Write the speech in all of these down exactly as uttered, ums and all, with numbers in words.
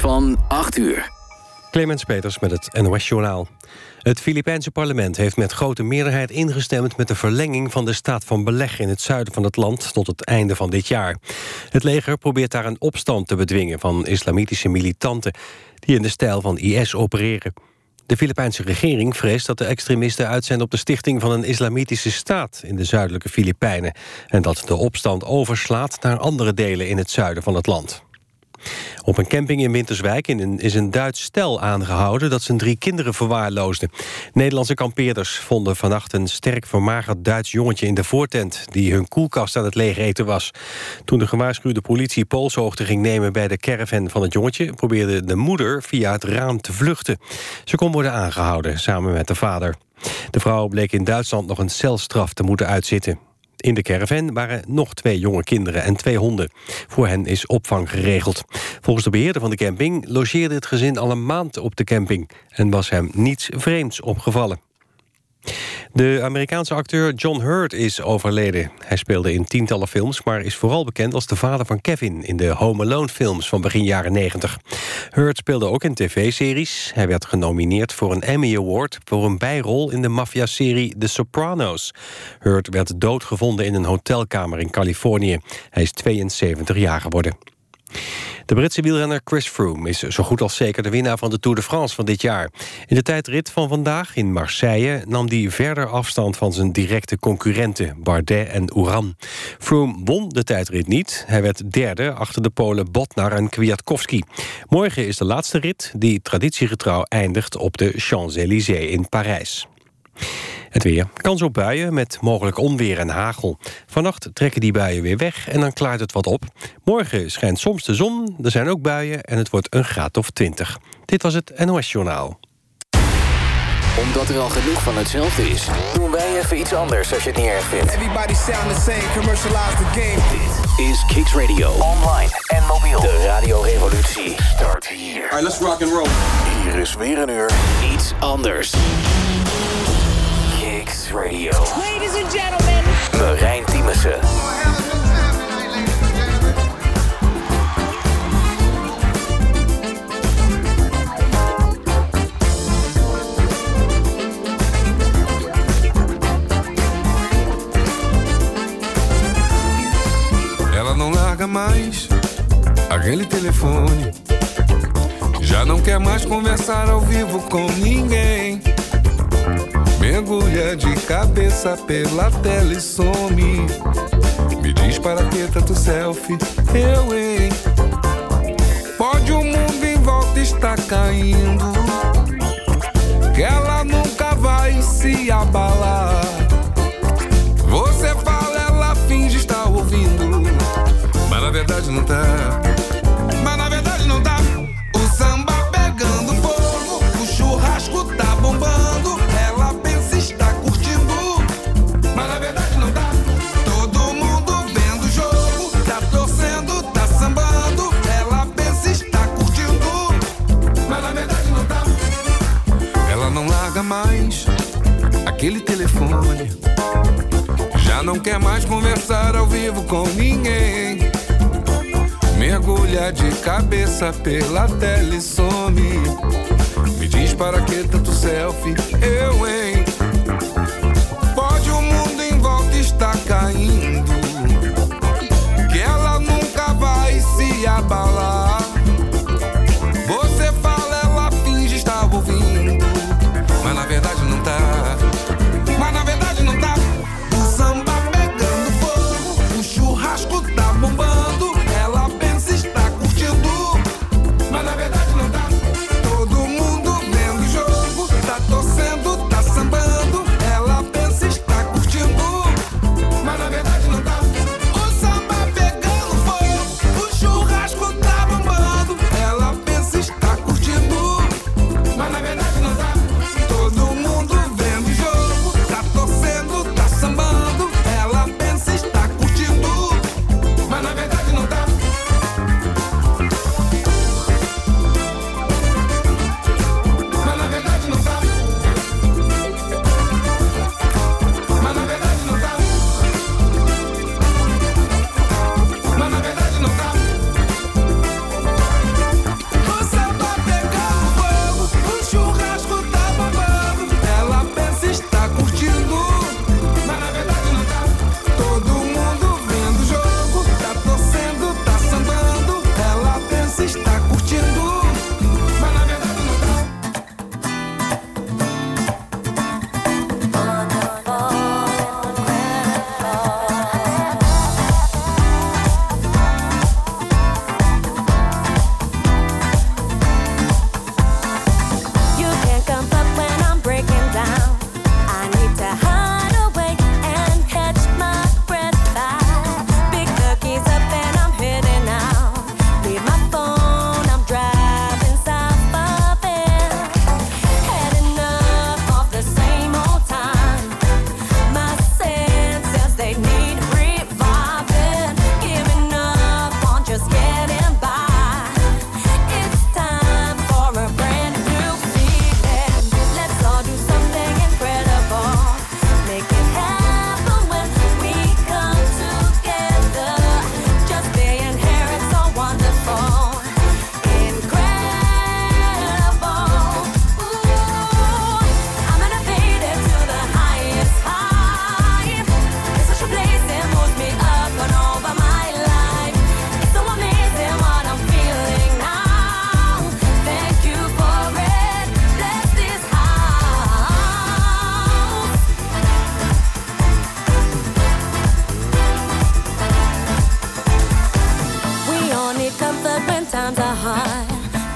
van acht uur. Clemens Peters met het N O S-journaal. Het Filipijnse parlement heeft met grote meerderheid ingestemd met de verlenging van de staat van beleg in het zuiden van het land tot het einde van dit jaar. Het leger probeert daar een opstand te bedwingen van islamitische militanten die in de stijl van I S opereren. De Filipijnse regering vreest dat de extremisten uit zijn op de stichting van een islamitische staat in de zuidelijke Filipijnen en dat de opstand overslaat naar andere delen in het zuiden van het land. Op een camping in Winterswijk is een Duits stel aangehouden dat zijn drie kinderen verwaarloosde. Nederlandse kampeerders vonden vannacht een sterk vermagerd Duits jongetje in de voortent die hun koelkast aan het leegeten was. Toen de gewaarschuwde politie polshoogte ging nemen bij de caravan van het jongetje, probeerde de moeder via het raam te vluchten. Ze kon worden aangehouden samen met de vader. De vrouw bleek in Duitsland nog een celstraf te moeten uitzitten. In de caravan waren nog twee jonge kinderen en twee honden. Voor hen is opvang geregeld. Volgens de beheerder van de camping logeerde het gezin al een maand op de camping en was hem niets vreemds opgevallen. De Amerikaanse acteur John Hurt is overleden. Hij speelde in tientallen films, maar is vooral bekend als de vader van Kevin in de Home Alone films van begin jaren negentig. Hurt speelde ook in tv-series. Hij werd genomineerd voor een Emmy Award voor een bijrol in de maffiaserie The Sopranos. Hurt werd doodgevonden in een hotelkamer in Californië. Hij is tweeënzeventig jaar geworden. De Britse wielrenner Chris Froome is zo goed als zeker de winnaar van de Tour de France van dit jaar. In de tijdrit van vandaag in Marseille nam hij verder afstand van zijn directe concurrenten Bardet en Uran. Froome won de tijdrit niet. Hij werd derde achter de Polen Bodnar en Kwiatkowski. Morgen is de laatste rit die traditiegetrouw eindigt op de Champs-Élysées in Parijs. Het weer. Kans op buien met mogelijk onweer en hagel. Vannacht trekken die buien weer weg en dan klaart het wat op. Morgen schijnt soms de zon, er zijn ook buien en het wordt een graad of twintig. Dit was het N O S-journaal. Omdat er al genoeg van hetzelfde is, doen wij even iets anders als je het niet erg vindt. Everybody sound the same, commercialize the game. Dit is Kicks Radio. Online en mobiel. De radiorevolutie start hier. Alright, let's rock and roll. Hier is weer een uur iets anders. Kicks Radio. Ladies and gentlemen. Marijn Tiemesse. Ela não larga mais aquele telefone. Já não quer mais conversar ao vivo com ninguém. Mergulha de cabeça pela tela e some. Me diz para que tanto selfie, eu, hein? Pode o mundo em volta estar caindo, que ela nunca vai se abalar. Você fala, ela finge estar ouvindo, mas na verdade não tá. Mas na verdade não tá. O samba pegando fogo, o churrasco tá bombando. Ela pensa estar curtindo, mas na verdade não tá. Todo mundo vendo o jogo, tá torcendo, tá sambando. Ela pensa estar curtindo, mas na verdade não tá. Ela não larga mais aquele telefone. Já não quer mais conversar ao vivo com ninguém. Mergulha de cabeça pela tela e some. Me diz para que tanto selfie, eu, hein? Pode o mundo em volta estar caindo, que ela nunca vai se abalar. Você fala, ela finge estar ouvindo, mas na verdade não tá. Mas na verdade não tá. O samba pegando fogo, o churrasco tá bombando. Ela pensa estar curtindo, mas na verdade não tá. Todo mundo vendo o jogo, tá torcendo, tá sambando.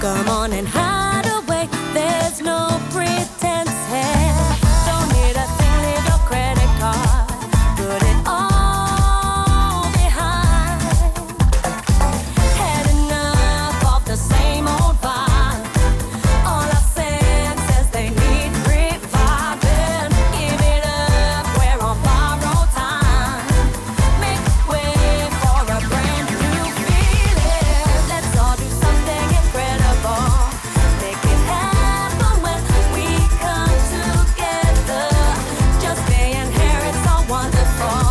Come on and hide away. There's no pretense here. Don't need a thing, leave your credit card. Put it all behind. Had enough of the same old vibe. All our senses, they need reviving. Give it up, we're on borrowed time. Make way for a brand new feeling. Let's all do something incredible. Make it happen when we come together. Just being here, it's so wonderful.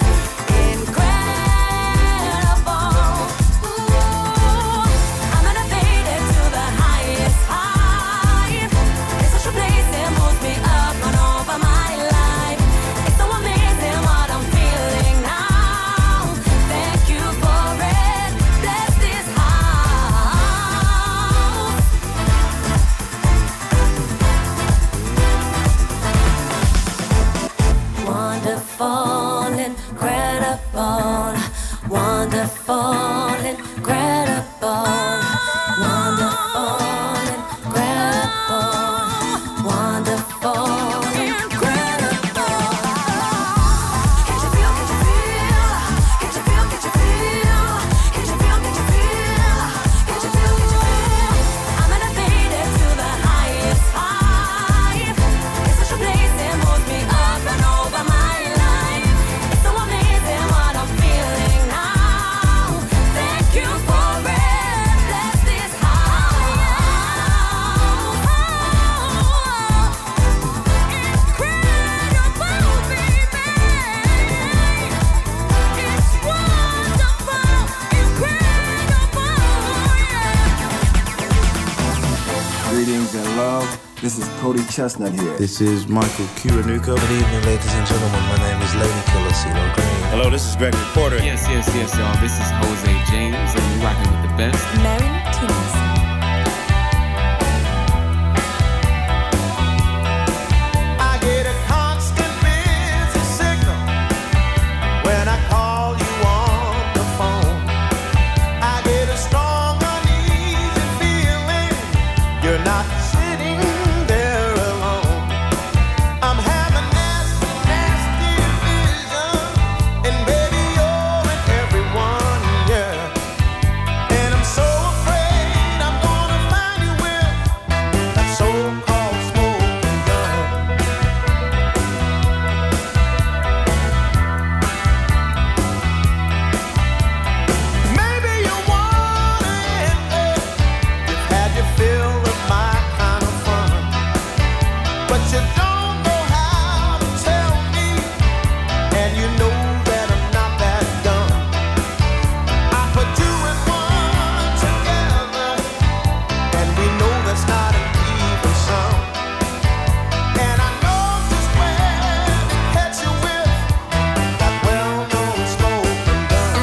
Incredible. Ooh, I'm elevated to the highest high. It's such a place that moves me up and over my life. It's so amazing what I'm feeling now. Thank you for it. Bless this house. Wonderful, incredible. Wonderful, incredible. Wonderful, incredible. Wonderful, incredible. Can't you feel, can't you feel? Can't you feel, can't you feel? Can't you feel, can't you feel? Can't you feel, can't you feel? I'm elevated to the highest high. It's such a place that moves me up and over my life. It's so amazing what I'm feeling now. Thank you for it. Bless this house. Incredible, baby. It's wonderful, incredible, yeah. Greetings and love. This is Cody Chestnut here. This is Michael Kiwanuka. Good evening, ladies and gentlemen. My name is Lady Killer CeeLo Green. Hello, this is Greg Porter. Yes, yes, yes, y'all. This is Jose James, and you're rocking with the best. Mary Tinson. I get a constant busy signal when I call you on the phone. I get a strong, uneasy feeling you're not sitting there alone. I'm having nasty, nasty vision, and baby you're in everyone, yeah. And I'm so afraid I'm gonna find you with that so-called smoking gun. Maybe you want it, you've had your fill of my kind of fun, but you don't know how to tell me, and you know that I'm not that dumb. I put two and one together, and we know that's not an even sum. And I know just where to catch you with that well-known smoking gun.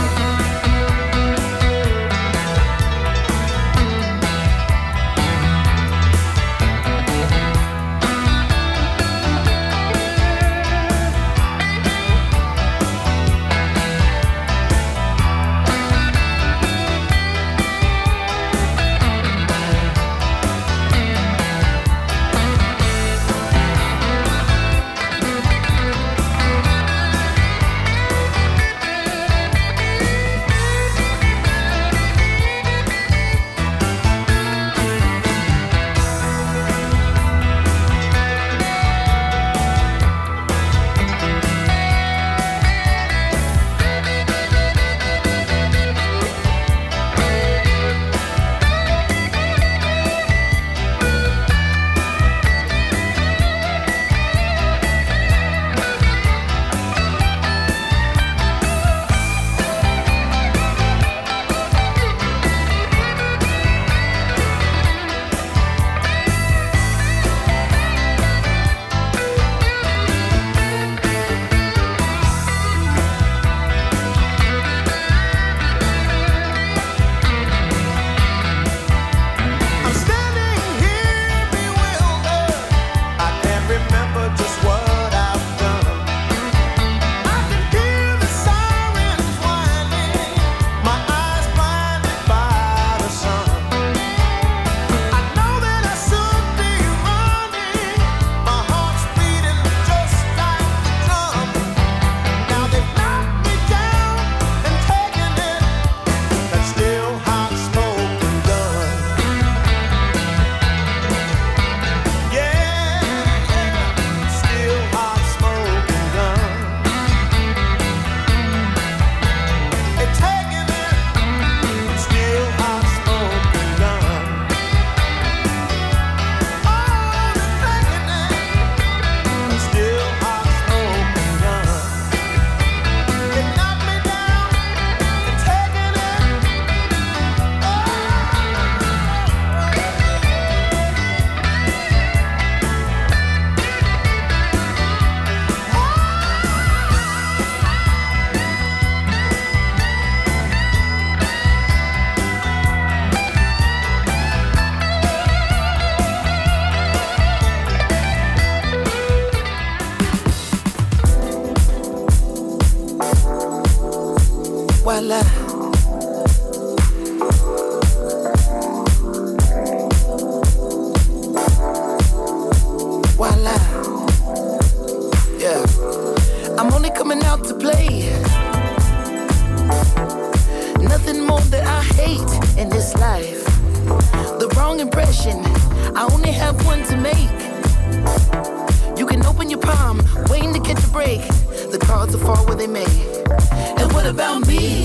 strong impression. I only have one to make. You can open your palm, waiting to catch a break. The cards will fall where they may. And what about me?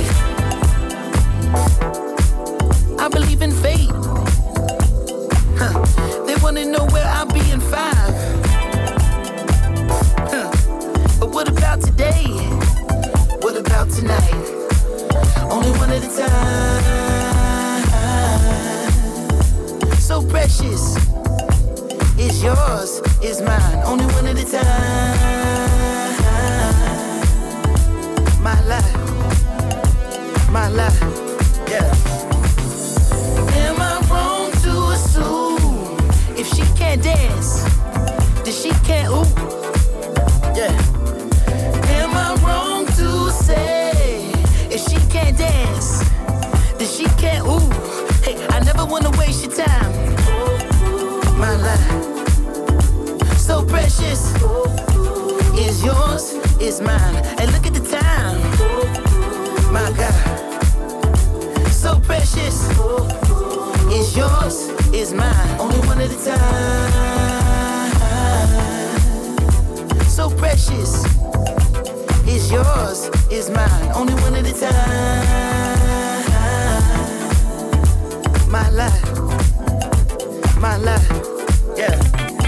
I believe in fate. Huh. They wanna know where I'll be in five. Huh. But what about today? What about tonight? Only one at a time. So precious. It's yours, it's mine. Only one at a time. My life. My life. Yeah. Am I wrong to assume if she can't dance, then she can't ooh? Yeah. Am I wrong to say if she can't dance, then she can't ooh? Hey, I never wanna waste your time. My life, so precious, is yours, is mine. And look at the time. My God, so precious, is yours, is mine. Only one at a time. So precious, is yours, is mine. Only one at a time. My life, my life, yeah.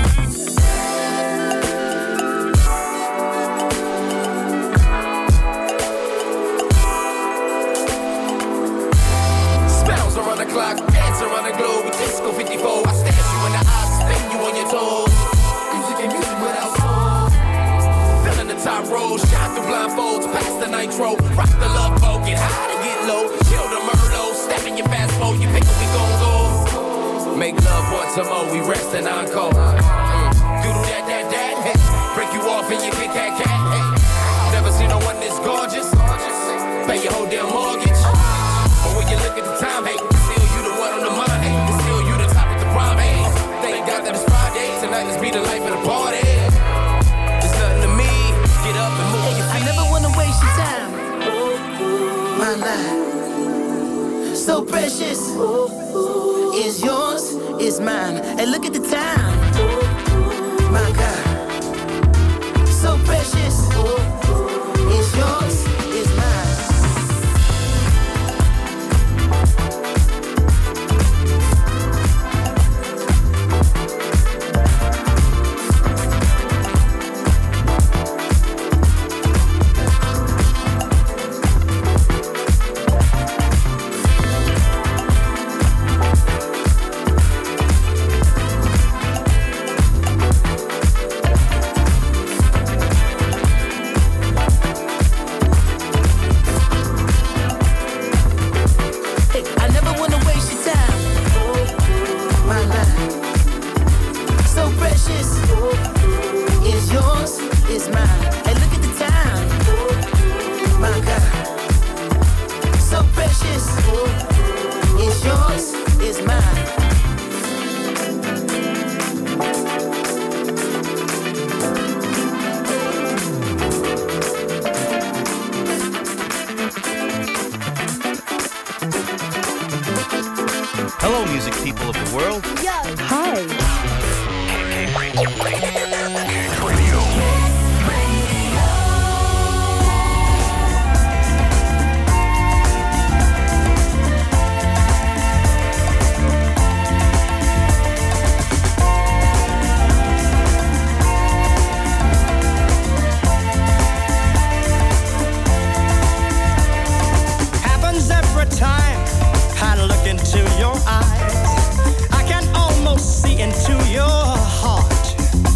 Around the clock, dance around the globe with Disco fifty-four. I stare you in the eyes, spin you on your toes. Music and music without soul. Filling the top road, shine through blindfolds, pass the nitro, rock the love boat, get high to get low, chill the Merlot, step in your fast mode, you pick up, we gon' go. Make love once a more, we rest and encore. Doodle that, that, that, hey. Break you off and you pick that cat. Hey. Never seen no one this gorgeous. Pay your whole damn mortgage. But when you look at the time, hey, still you the one on the mind, hey, still you the top of the prime, hey. Thank God that it's Friday, tonight let's be the life of the party. It's nothing to me, get up and move your feet. I never wanna waste your time. My life, so precious, is yours, is mine. And look at the time. My God, so precious, is yours, is mine. Hello, music people of the world. Hi. Happens every time I look into your eyes. I can almost see into your heart.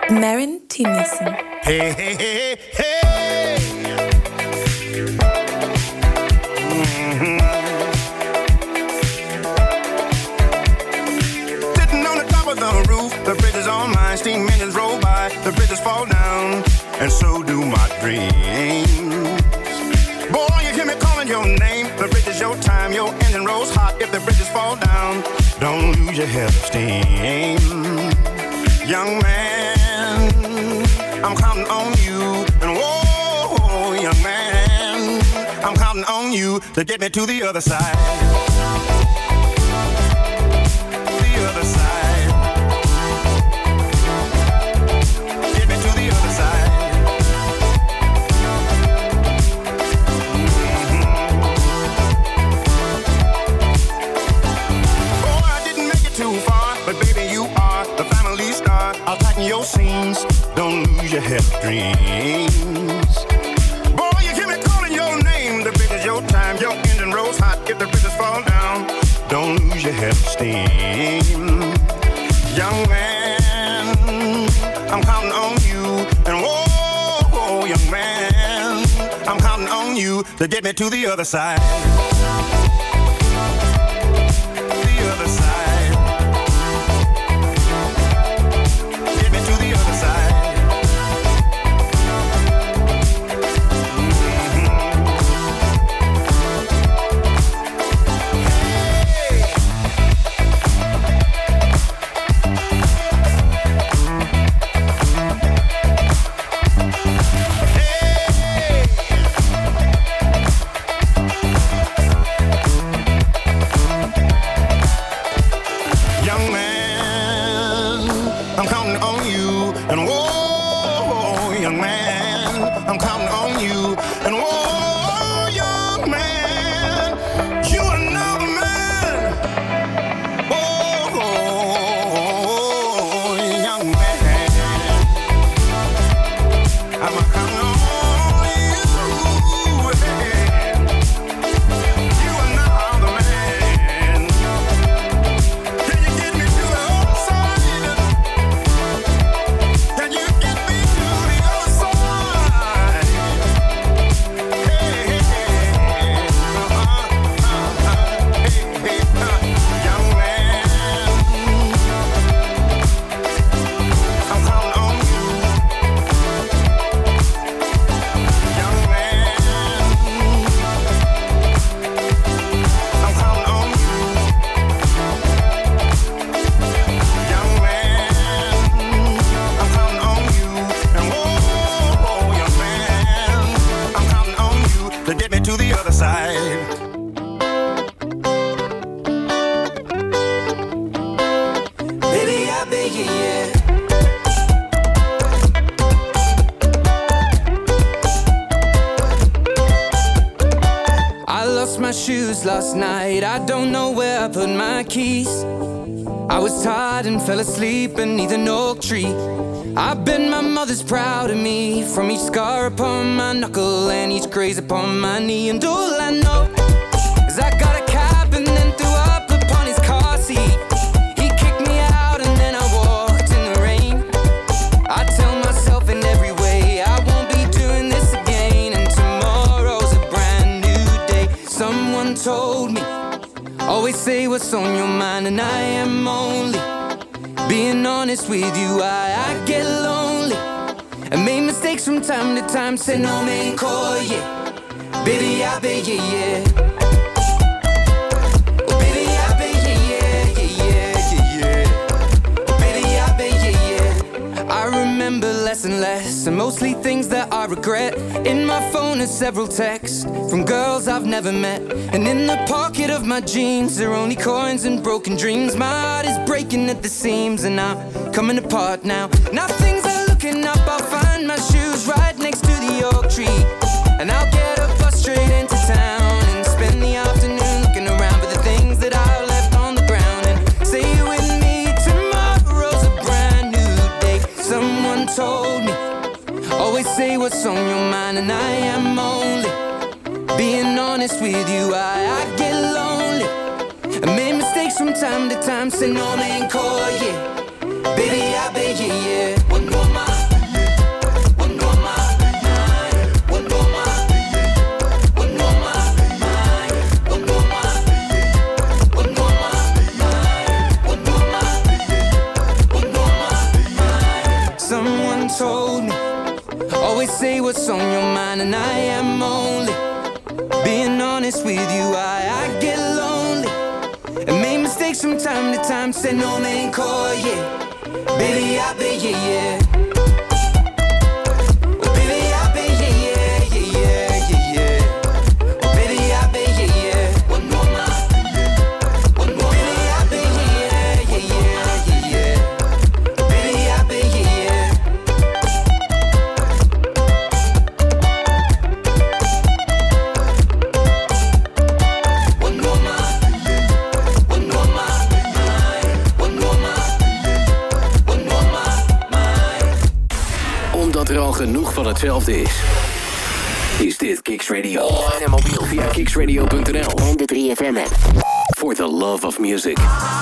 Marin Tinissen. Hey, hey, hey, hey. Mm-hmm. Sitting on the top of the roof, the bridge is on mine. Steam engines roll by, the bridges fall down, and so do my dreams. Boy, you hear me calling your name. The bridge is your time, your engine rolls hot. If the bridges fall down, don't lose your head of steam. Young man, I'm counting on you. And whoa, young man, I'm counting on you to get me to the other side. The other side. Get me to the other side. Mm-hmm. Oh, I didn't make it too far, but baby, you are the family star. I'll tighten your seams. Don't lose your head of dreams. Boy, you hear me calling your name. The bridge is your time. Your engine rolls hot. If the bridges fall down, don't lose your head of steam. Young man, I'm counting on you. And whoa, young man, I'm counting on you to get me to the other side. The other side. Get me to the other side. Last night, I don't know where I put my keys. I was tired and fell asleep beneath an oak tree. I bet my mother's proud of me, from each scar upon my knuckle and each graze upon my knee. And all I know is I got a cab and then threw up upon his car seat. He kicked me out and then I walked in the rain. I tell myself in every way I won't be doing this again, and tomorrow's a brand new day. Someone told me, always say what's on your mind, and I am only being honest with you. I, I get lonely and make mistakes from time to time. Say no man call, yeah. Baby, I bet, yeah, yeah. Oh, baby, I bet, yeah, yeah, yeah, yeah, yeah. Oh, baby, I bet, yeah, yeah. I remember less and less, and mostly things that I regret. In my phone are several texts from girls I've never met, and in the pocket of my jeans there are only coins and broken dreams. My heart is breaking at the seams, and I'm coming apart now. Now things are looking up, I'll find my shoes right next to the oak tree, and I'll get a bus straight into town and spend the afternoon looking around for the things that I left on the ground. And say you with me, tomorrow's a brand new day. Someone told me, always say what's on your mind, and I am only being honest with you. I, I get lonely and make mistakes from time to time. Say no man call, yeah. Baby, I bet, yeah, yeah. One more mile. what's on your mind, and I am only being honest with you. I, I get lonely and make mistakes from time to time. Say no main call, yeah. Baby, I've been, yeah, yeah. Genoeg van hetzelfde is. Is dit Kicks Radio? Online en mobiel via kicksradio punt n l en de drie F M app. For the love of music.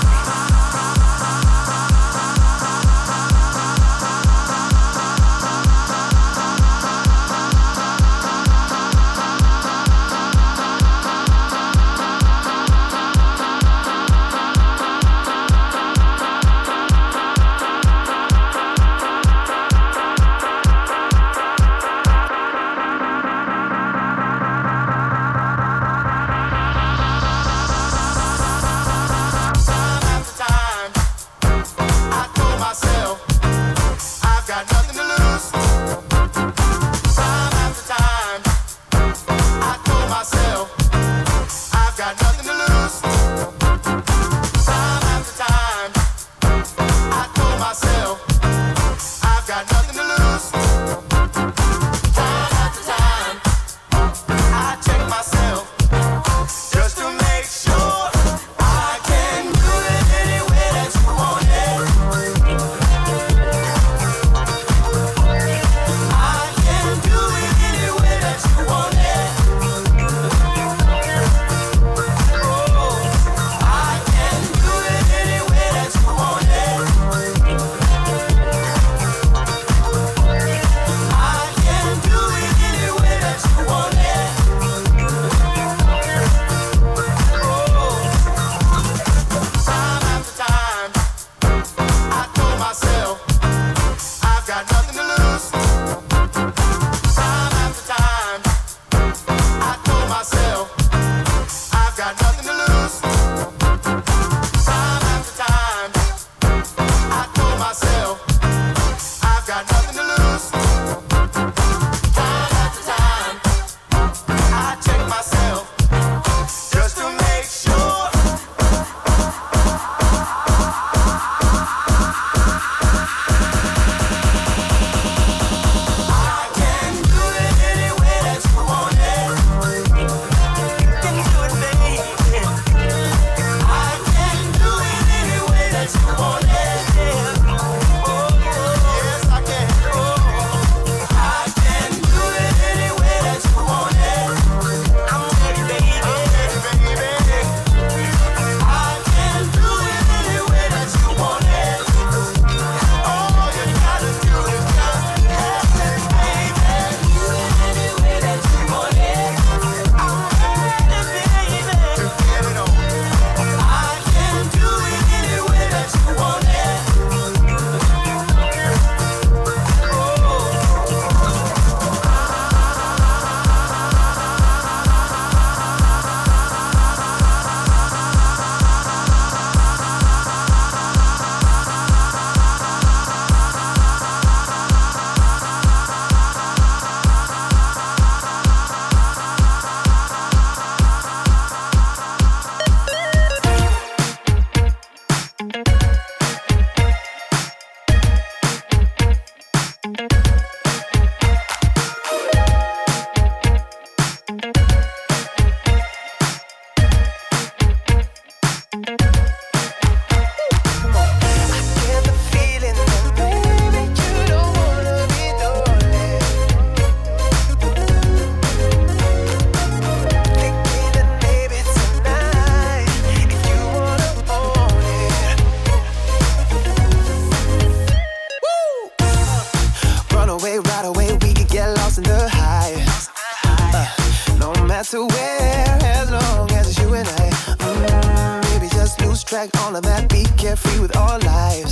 matter where, as long as it's you and I. Mm, maybe just lose track on the map, be carefree with our lives.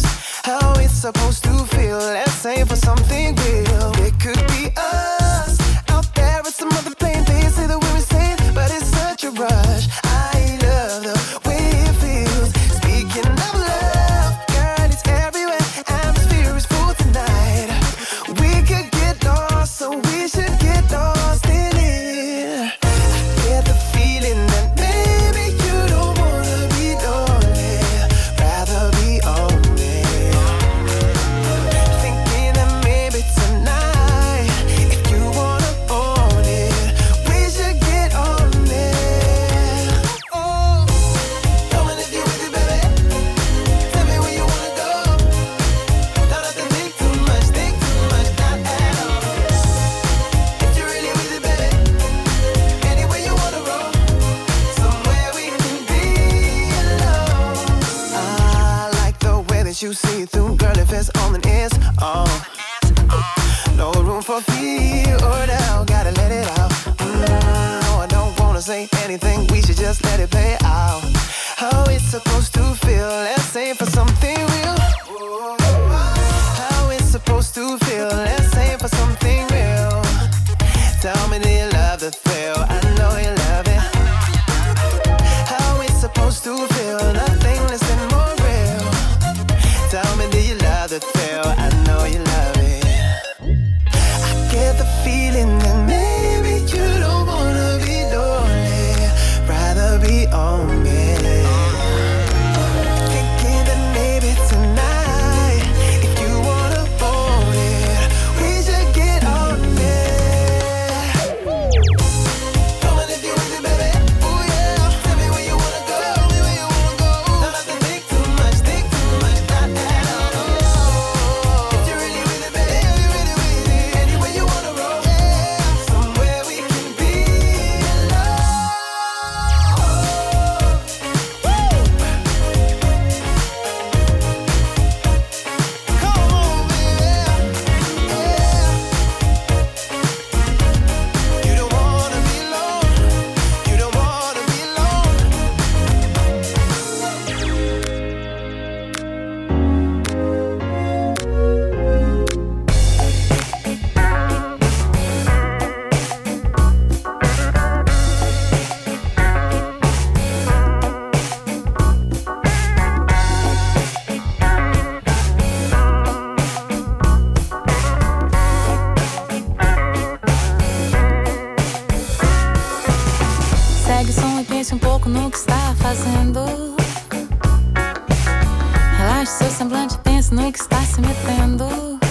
how it's supposed to feel. Let's aim for something real. It could be us out there at some other plane. They say that we're insane, but it's such a rush. I love the way it feels. Speaking of love, girl, it's everywhere. Atmosphere is full tonight. We could get lost, so we should get lost in it. I get the feeling that maybe you don't wanna be lonely, rather be on me. Thinking that maybe tonight, if you wanna own it, we should get on it. Oh, come on if you're with it, baby. Tell me where you wanna go. Don't have to think too much, think too much, not at all. If you're really with it, baby, anywhere you wanna roll, somewhere we can be alone. I like the way that you see through, girl, if it's all it is. Oh, no room for fear or doubt, gotta let it out. Mm, no, I don't wanna say anything, we should just let it play out. How it's supposed to feel, let's aim for something real. How it's supposed to feel, let's aim for something real. Tell me, do you love the thrill? I know you love it. How it's supposed to feel, nothing less than more real. Tell me, do you love the thrill? I know you love it. I get the feeling that maybe you don't wanna be lonely, rather be on me. Thinking that maybe tonight, if you wanna own it, we should get on it. Come on if you're with it, baby. Ooh yeah. Tell me where you wanna go. Tell me where you wanna go. Don't have to think too much, think too much, not at all. If you're really with it, baby, you're really with it. Anywhere you wanna roll, somewhere we can be alone. Come on, baby. Yeah. You don't wanna be alone. You don't wanna be alone. Segue o som e pense um pouco no que está fazendo. Relaxe seu semblante e pense no que está se metendo.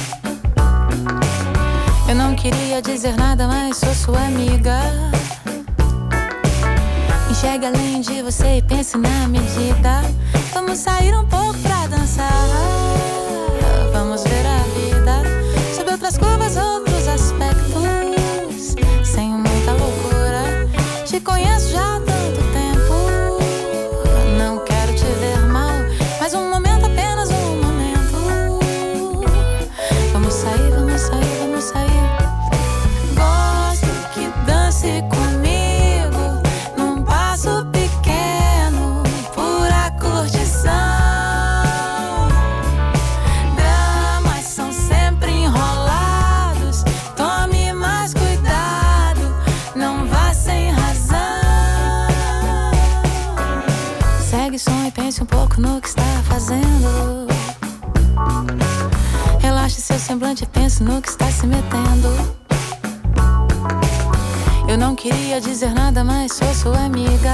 Eu não queria dizer nada, mas sou sua amiga. Enxergue além de você e pense na medida. Vamos sair um pouco pra dançar. Vamos ver a vida sob outras curvas, outros aspectos, sem muita loucura. Te conheço já há tanto tempo. Não quero te ver mal, mas um momento, apenas um momento. Vamos sair, vamos sair, vamos sair. Gosto que dance comigo num passo pequeno, pura curtição. Dramas são sempre enrolados. Tome mais cuidado, não vá sem razão. Segue o som e pense um pouco no que está fazendo. Relaxe seu semblante e pense no que está se metendo. Eu não queria dizer nada, mas sou sua amiga.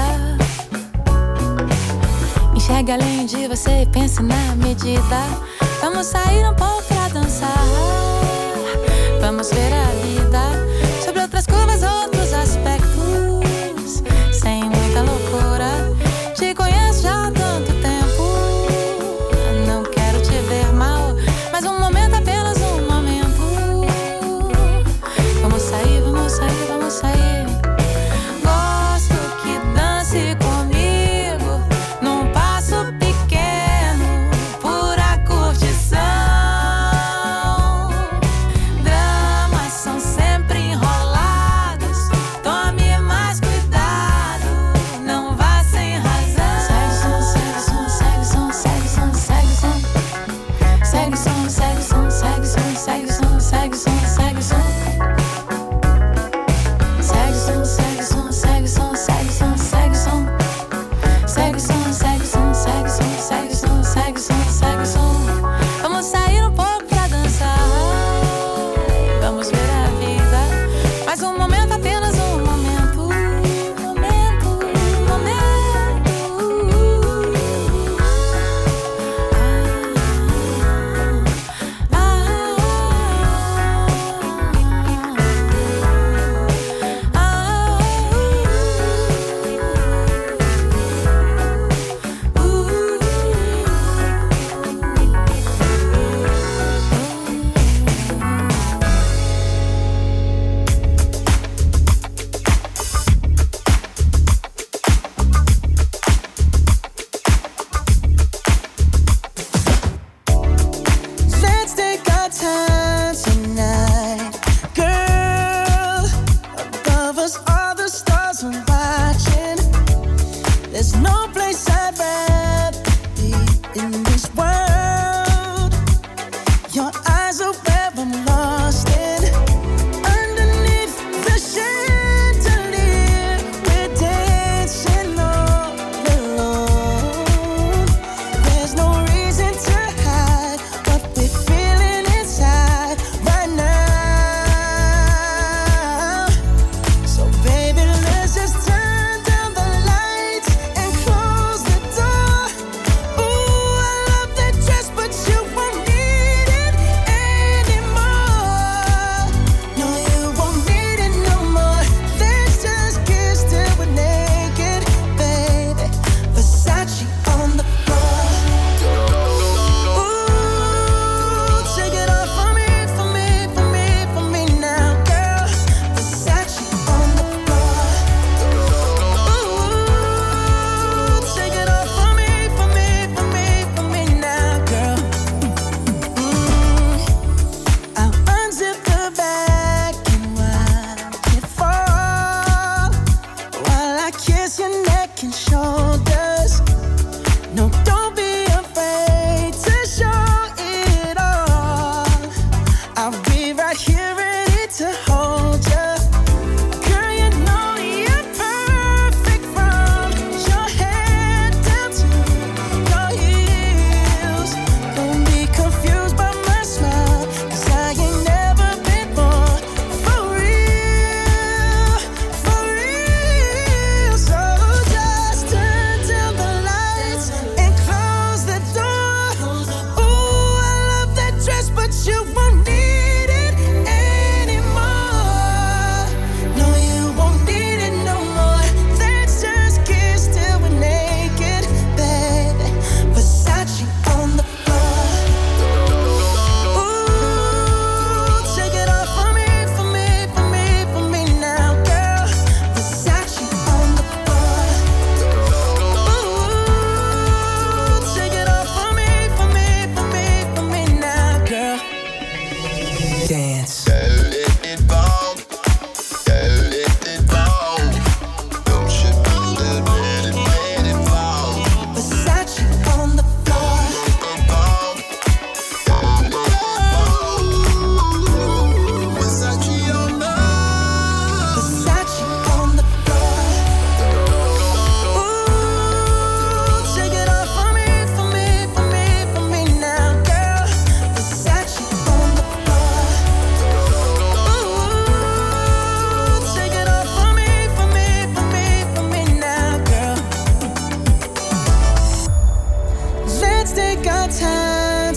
Enxergue além de você e pense na medida. Vamos sair um pouco pra dançar. Vamos ver a vida sobre outras curvas, outros aspectos, sem muita loucura. Te conheço já há tanto tempo. Não quero te ver mal, mas um momento, apenas um momento. Vamos sair, vamos sair, vamos sair. Gosto que dance comigo num passo pequeno, pura curtição. Dramas são sempre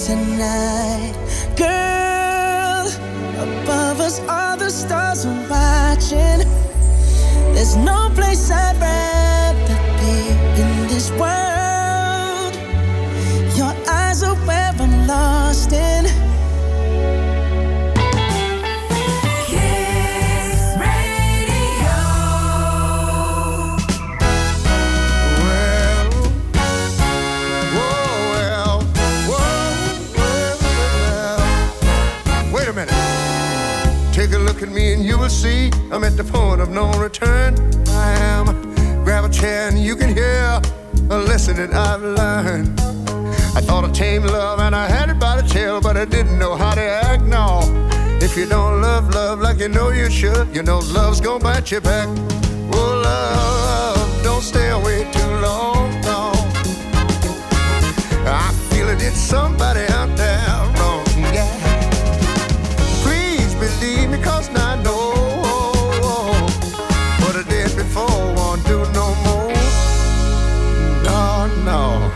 tonight. Girl, above us all the stars are watching. There's no place I'd rather be in this world. Your eyes are where I'm lost in. Take a look at me and you will see I'm at the point of no return. I am. Grab a chair and you can hear a lesson that I've learned. I thought I tamed love and I had it by the tail, but I didn't know how to act. No, if you don't love love like you know you should, you know love's gonna bite you back. Oh love, don't stay away too long. No, I feel it, it's somebody out there wrong. Yeah. Believe me, cause I know what I did before won't do no more. No, no.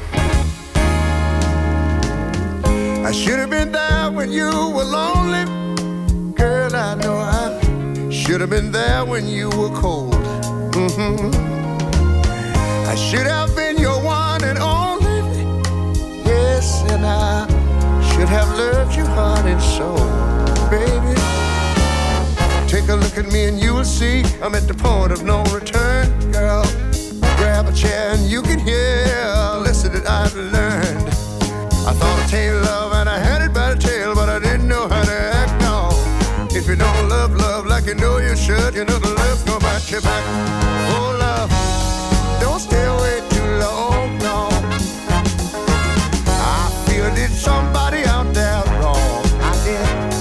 I should have been there when you were lonely. Girl, I know I should have been there when you were cold. Mm-hmm. I should have been your one and only. Yes, and I should have loved you heart and soul, baby. Take a look at me and you will see I'm at the point of no return. Girl, grab a chair and you can hear a lesson that I've learned. I thought I tamed love and I had it by the tail, but I didn't know how to act. No, if you don't love love like you know you should, you know the love's gonna bite you back. Oh love, don't stay away too long. No, I feel I did somebody out there wrong. I did.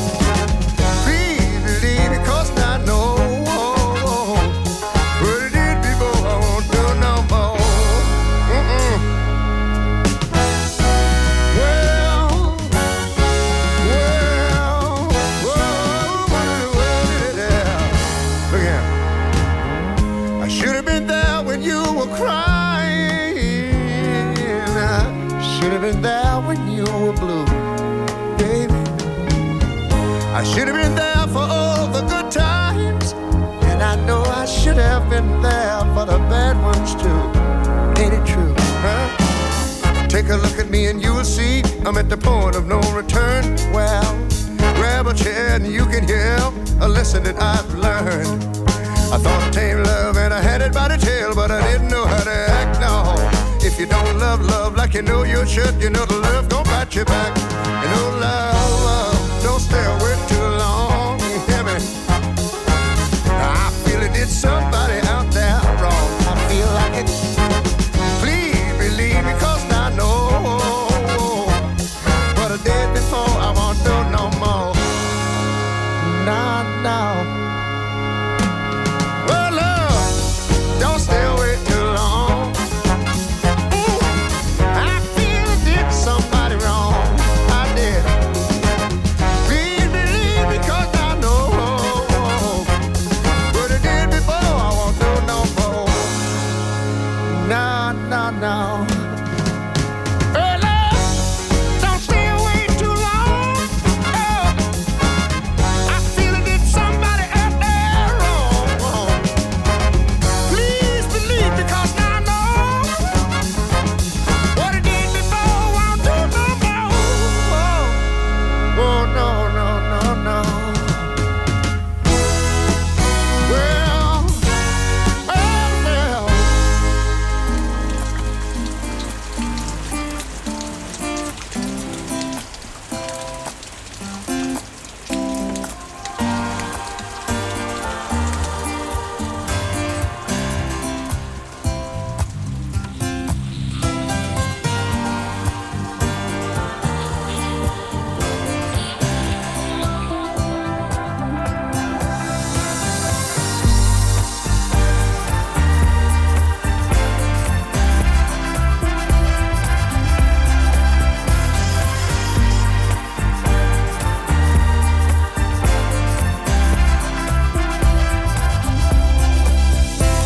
I should have been there for all the good times, and I know I should have been there for the bad ones too. Ain't it true, huh? Take a look at me and you will see I'm at the point of no return. Well, grab a chair and you can hear a lesson that I've learned. I thought I tamed love and I had it by the tail, but I didn't know how to act. No, if you don't love love like you know you should, you know the love gon' bite you back. You know love, love don't stay away too long. You hear me? I feel it did somebody out there wrong. I feel like it. Please believe me, cause I know what I did before I won't do no more. No, no. Well, love, don't stay away too long. I feel it did somebody wrong. I did. Please believe me, cause I know what I did before I won't do no more. No, no, no. Well, love, don't stay away too long. Oh, I feel it did somebody out there wrong. Please believe me, cause I know what I did before won't do no more. Oh, oh no, no, no, no. Well, well, well.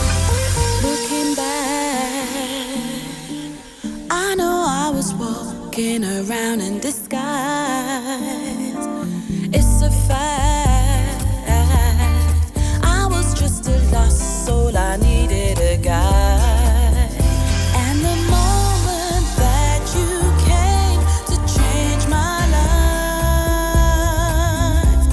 Looking back, I know I was wrong. walking around in disguise. It's a fact. I was just a lost soul, I needed a guide. And the moment that you came to change my life,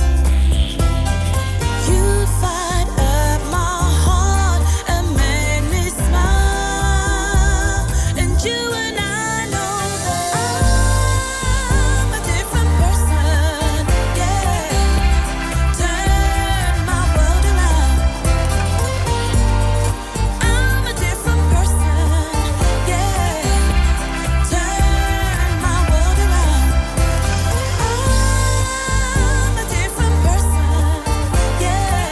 you fired up my heart and made me smile. And you and I know that I'm a different person, yeah. Turn my world around. I'm a different person, yeah. Turn my world around. I'm a different person, yeah.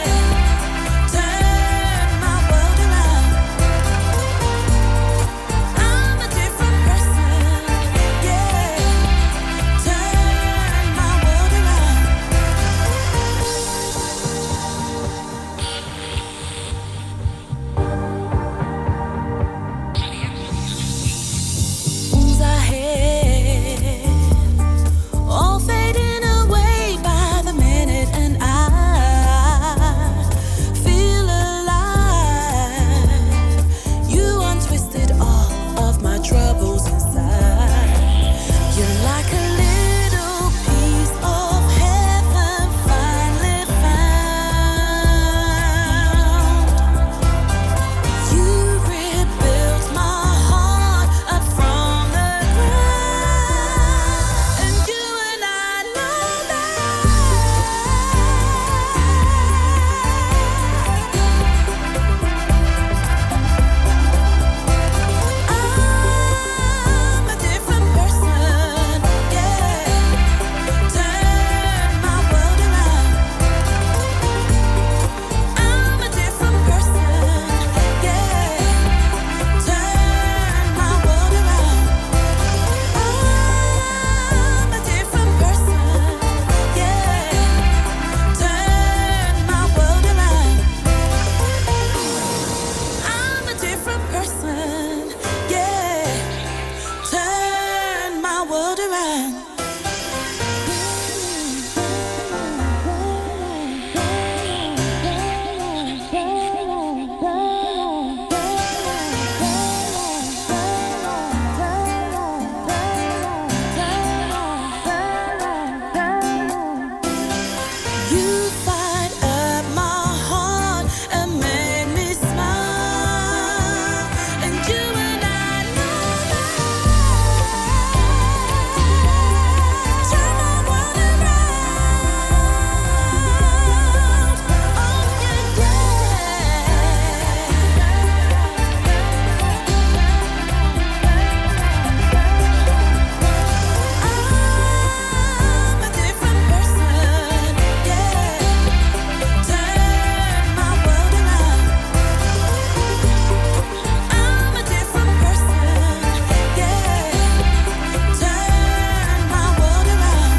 Turn my world around. I'm a different person, yeah. Turn my world around. Wounds I had, all fading away by the minute, and I feel alive. You untwisted all of my troubles inside. You're like a little piece of heaven finally found. You rebuilt my heart up from the ground. And you and I know that I'm a different person, yeah. Turn my world around. I'm a different person, yeah. Turn my world around. I'm a different person, yeah. Turn my world around. I'm a different person, yeah. Turn my world around. You fired up my heart and made me smile. And you and I know that. Turn my world around. Oh yeah, I'm a different person, yeah. Turn my world around. I'm a different person, yeah. Turn my world around.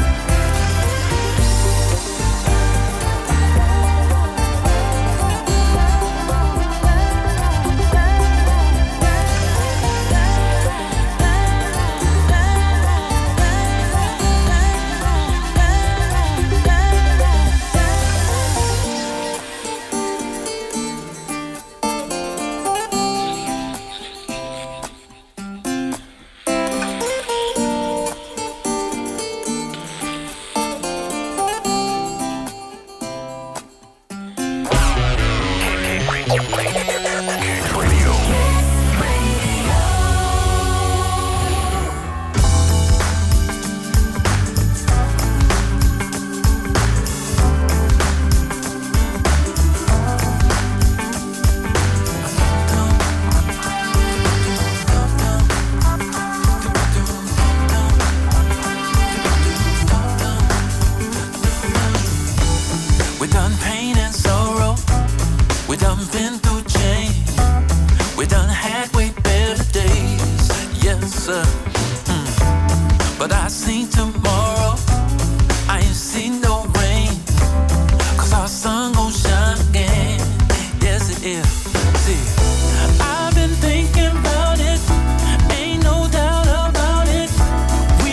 We done pain and sorrow. We done been through change. We done had way better days. Yes, sir. Mm. But I seen tomorrow. I ain't seen no rain. Cause our sun gon' shine again. Yes, it is. See, I've been thinking about it. Ain't no doubt about it. We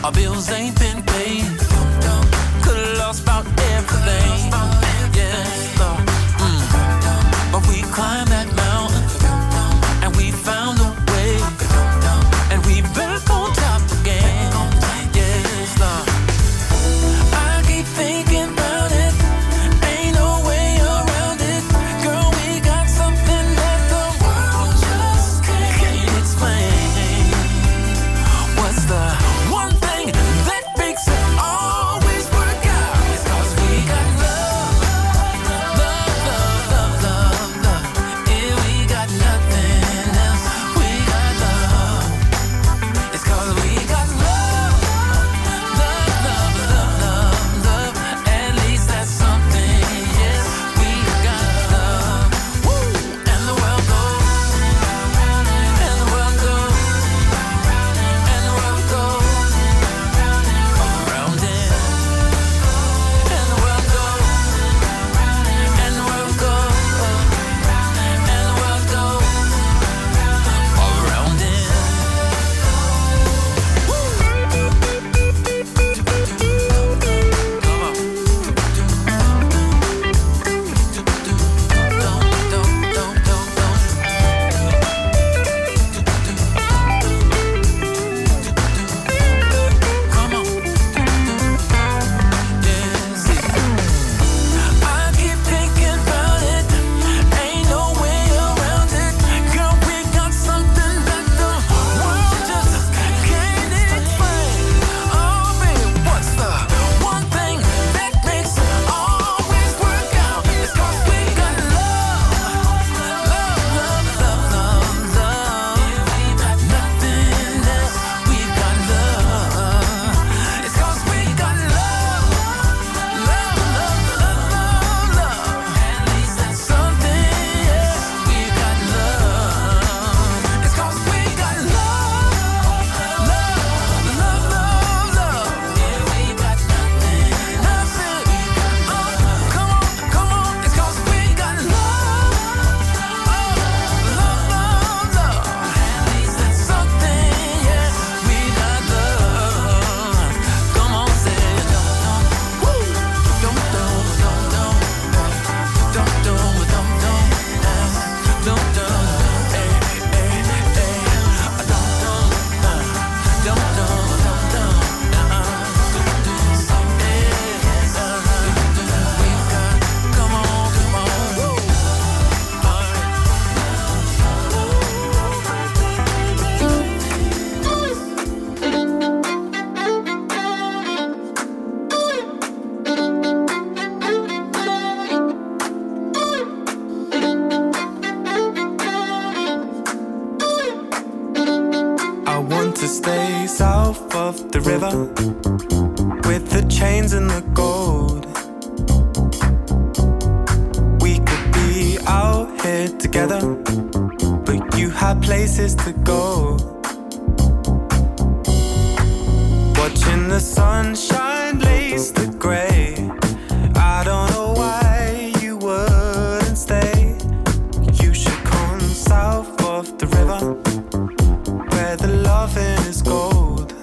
Our bills ain't been paid. Could've lost about everything. Yes, Lord. Mm. But we climbed that mountain and we found a way. And we back on top again. Yes, Lord. I keep thinking about it. Ain't no way around it. Girl, we got something that the world just can't explain. What's the one thing that makes it always work out? It's 'cause we got love, love, love, love, love, love. Yeah, we got nothing else. We got love. It's 'cause we got love, love, love, love, love, love. At least that's something. Yes, we got love. Woo! And the world goes, and the world goes, and the world goes around it. And the world goes, and the world goes, and the world goes around it. I keep thinking about it. Ain't no way around it. Girl, we got something that the world just can't explain. Oh, baby, what's the one thing that makes it always work out? It's 'cause we got love, love, love, love, love, love. We got nothing else. We got love. It's 'cause we got love, love, love, love, love, love. At least that's something. Yes, we got love. It's 'cause we got love, love, love, love, love. Yeah, we got nothing, nothing. Oh, come on, come on. It's 'cause we got love, oh, love, love, love. At least that's something. Yes, we got love. Come on, say it. Woo! Dum dum dum dum dum dum dum dum dum dum. Hey hey hey. Dum dum dum dum dum dum. We got. Come on, come on. Woo! I want to stay south of the river with the chains and the gold. We could be out here together, but you had places to go. Watching the sunshine lace the grey. I don't know why you wouldn't stay. You should come south of the river where the loving is gold.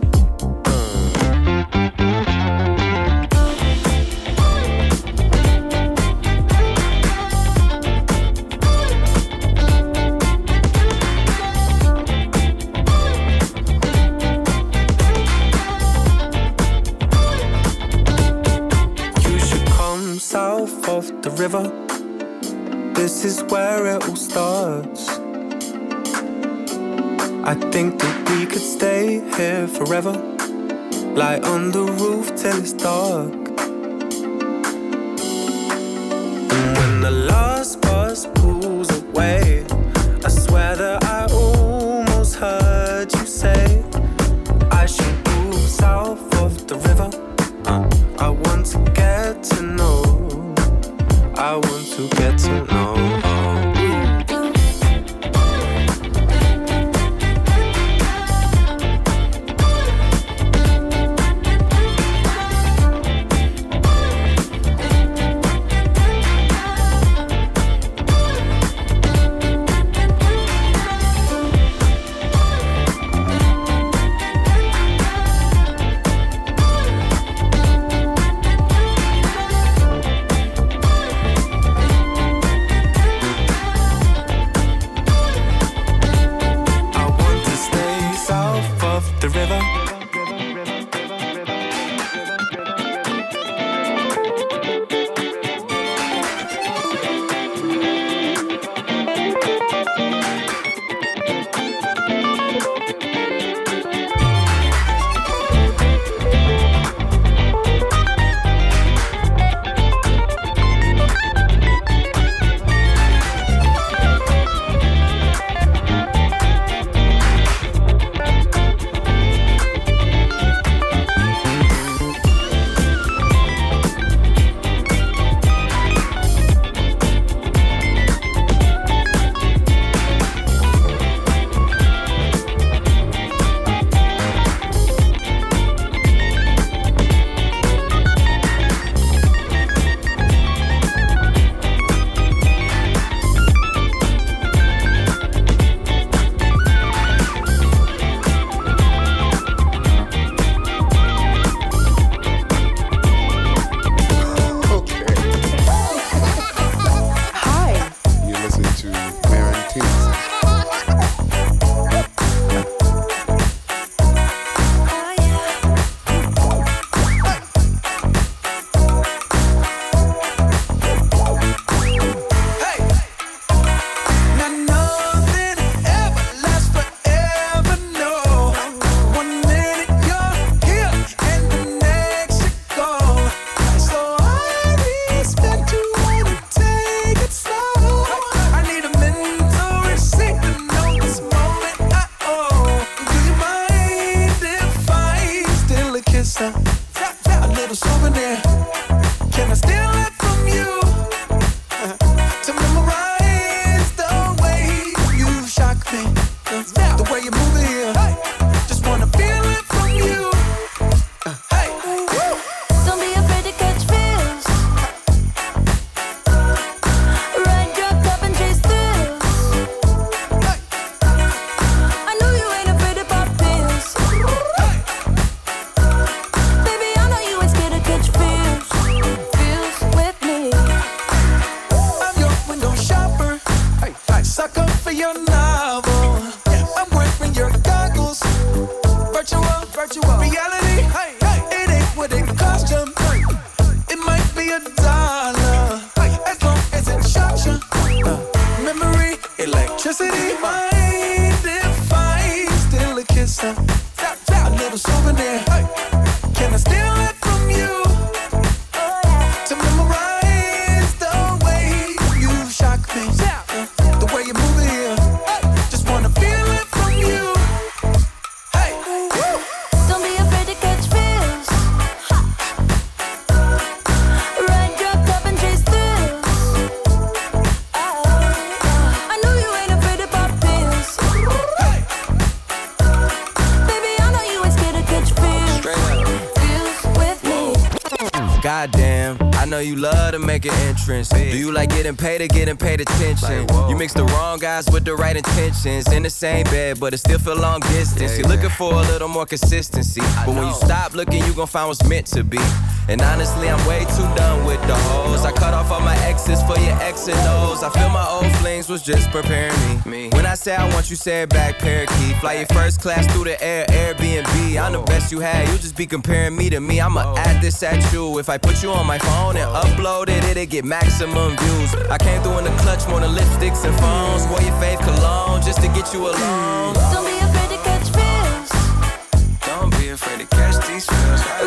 You should come south of the river. This is where it all starts. I think that we could stay here forever, lie on the roof till it's dark. And when the last bus pulls away, I swear that I almost heard you say I should move south of the river. uh, I want to get to know, I want to get to know. river. Do you like getting paid or getting paid attention? Like, you mix the wrong guys with the right intentions. In the same bed, but it still feel long distance. Yeah, You're yeah. looking for a little more consistency. I but know. When you stop looking, you gon' find what's meant to be. And honestly, I'm way too done with the hoes. I cut off all my exes for your X and O's. I feel my old flings was just preparing me. When I say I want you, say it back, parakeet. Fly your first class through the air, Airbnb. I'm the best you had, you just be comparing me to me. I'ma add this at you. If I put you on my phone and upload it, it'll get maximum views. I came through in the clutch more than lipsticks and phones. Wore your fave cologne just to get you alone. Don't be afraid to catch feels. Don't be afraid to catch these feels.